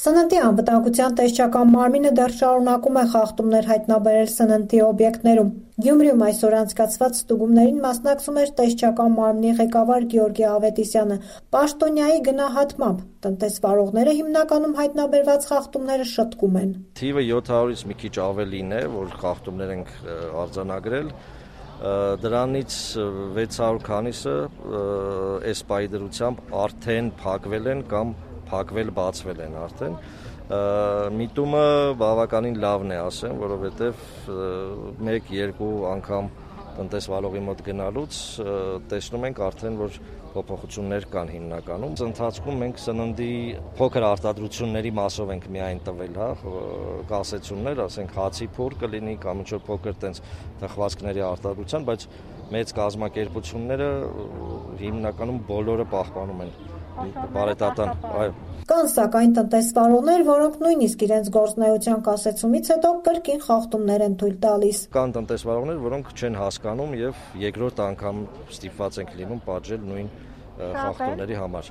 Սննդի անվտանգության տեսչական մարմինը դեռ շարունակում է խախտումներ հայտնաբերել սննդի օբյեկտներում։ Գյումրիում այսօր անցկացված ստուգումներին մասնակցում էր տեսչական մարմնի ղեկավար Գեորգի Ավետիսյանը։ Պաշտոնյայի գնահատմամբ տնտեսվարողները հիմնականում հայտնաբերված խախտումները շտկում են։ Թիվը 700-ից մի քիչ ավելին է, որ խախտումներ ենք արձանագրել։ Դրանից 600 քանիսը այս պայդրությամբ արդեն փակվել են կամ բացվել են արդեն։ Միտումը բավականին լավն է, ասեմ, որովհետև 1-2 անգամ տնտեսվարողի մոտ գնալուց տեսնում ենք արդեն, որ փոփոխություններ կան հիմնականում։ Ընթացքում մենք սննդի փոքր արտադրությունների մասով ենք միայն տվել, կասեցումներ, ասենք հացի փուր կլինի կամ ինչ-որ փոքր տենց թխվածքների արտադրության, բայց մեծ կազմակերպությունները հիմնականում բոլորը պահպանում են բարետատան, այո։ Կան սակայն տնտեսվարողներ, որոնք նույնիսկ իրենց գործունեության կասեցումից հետո կրկին խախտումներ են թույլ տալիս։ Կան տնտեսվարողներ, որոնք չեն հասկանում եւ երկրորդ անգամ ստիպված ենք լինում պատժել նույն խախտումների համար։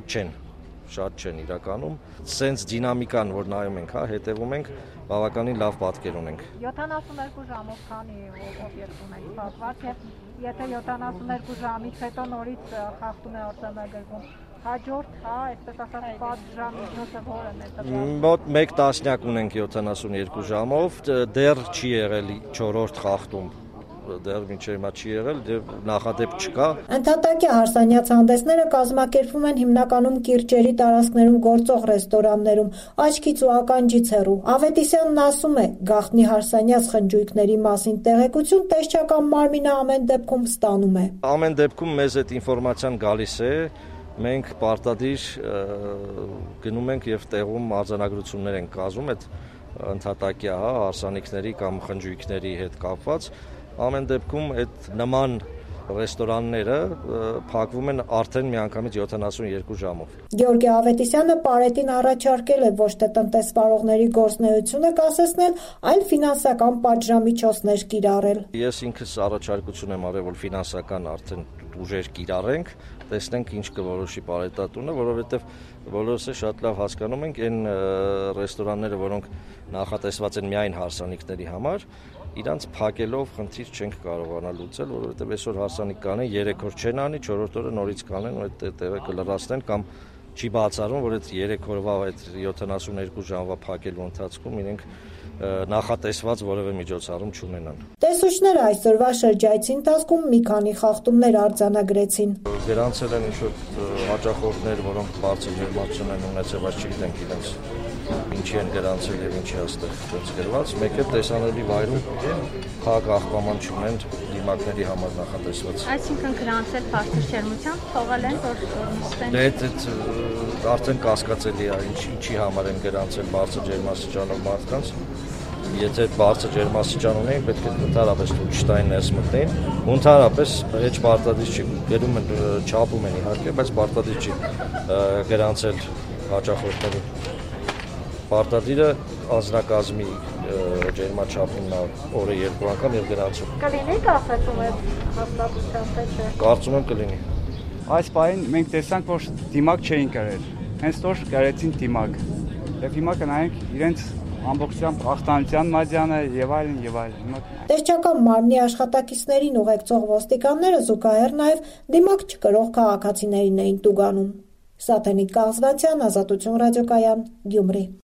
Շատ չեն իրականում։ Սենց դինամիկան, որ նայում ենք, հետևում ենք, բավականին լավ պատկեր ունենք։ 72 ժամով քանի օբյեկտ ունենք փակված եւ եթե 72 ժամից հետո նորից խախտում է արձանագրվում, հաջորդ, այսպես ասած, պատժամիջոցը որն է տվել։ Մոտ 1 տասնյակ ունենք 72 ժամով, դեռ չի եղել 4-րդ խախտում։ Դեռ մինչև հիմա չի եղել, նախադեպ չկա։ Ընդհատակյա հարսանյաց հանդեսները կազմակերպվում են հիմնականում կիրճերի տարածքներում գործող ռեստորաններում, աչքից ու ականջից հեռու։ Ավետիսյանն ասում է, գաղտնի հարսանյաց խնջույքների մասին տեղեկություն տեսչական մարմինը ամեն դեպքում ստանում է։ Ամեն դեպքում մեզ այդ ինֆորմացիան գալիս է, մենք պարտադիր գնում ենք եւ տեղում արձանագրություններ ենք կազմում այդ ընդհատակյա հարսանիքների կամ խնջույքների հետ կապված։ Ամեն դեպքում այդ նման ռեստորանները փակվում են արդեն միանգամից 72 ժամով։ Գեորգի Ավետիսյանը Պարետին առաջարկել է ոչ թե տնտեսվարողների գործունեությունը կասեցնել, այլ ֆինանսական պատժամիջոցներ կիրառել։ Ես ինքս առաջարկություն եմ արել, որ ֆինանսական արդեն ուժեր կիրառենք, տեսնենք ինչ կորոշի Պարետատունը, որովհետև բոլորս շատ լավ հասկանում ենք այն ռեստորանները, որոնք նախատեսված են միայն հարսանիքների համար, իրանց փակելով խնդիր չենք կարողանա լուծել, որովհետև այսօր հարսանիք կանեն, 3 օր չեն անի, 4-րդ օրը նորից կանեն, այդ տեղը կլրացնեն կամ չի բացառվում, որ այդ 3 օրվա այդ 72 ժամվա փակելու ընթացքում իրենք նախատեսված որևէ միջոցառում չունենան։ Տեսուչները այսօրվա շրջայցի ընթացքում մի քանի խախտումներ արձանագրեցին։ Գրանցել են ինչ-որ հաճախորդներ, որոնք բարձր ջերմություն են ունեցել, բայց չգիտենք իրենց ինչի են գրանցել եւ ինչի աստեղ գրված։ Մեկ է տեսանելի վայրում քաղաք աղբաման չունեն դիմակների համար նախատեսված։ Այսինքն գրանցել բարձր ջերմությամբ թողել են, որ նստեն։ Դա արդեն կասկածելի է, ինչի համար են գրանցել բարձր ջերմաստիճանով մարդկանց։ Եթե բարձր ջերմաստիճան ունեն, պետք է ընդհանրապես չտային ներս մտնեն։ Ընդհանրապես հեչ պարտադիր չի, գերում են չափում են իհարկե, բայց պարտադիր չի գրանցել հաճախորդների։ Պարտադիրը անձնակազմի ջերմաչափին օրը 2 անգամ եւ գրանցում։ Կլինի կասեցում այդ հաստատության թե չէ։ Կարծում եմ կլինի։ Այս պահին մենք տեսանք, որ դիմակ չէին կրել։ Հենց որ կրեցին դիմակ։ Եվ հիմա կնայենք իրենց ամբողջությամբ ախտանության մադյանը եւ այլն եւ այլն։ Տեսչական մարմնի աշխատակիցներին ուղեկցող ոստիկանները զուգահեռ նաեւ դիմակ չկրող քաղաքացիներին էին տուգանում։ Սաթենիկ Կաղզվանցյան, Ազատություն ռադիոկայան, Գյումրի։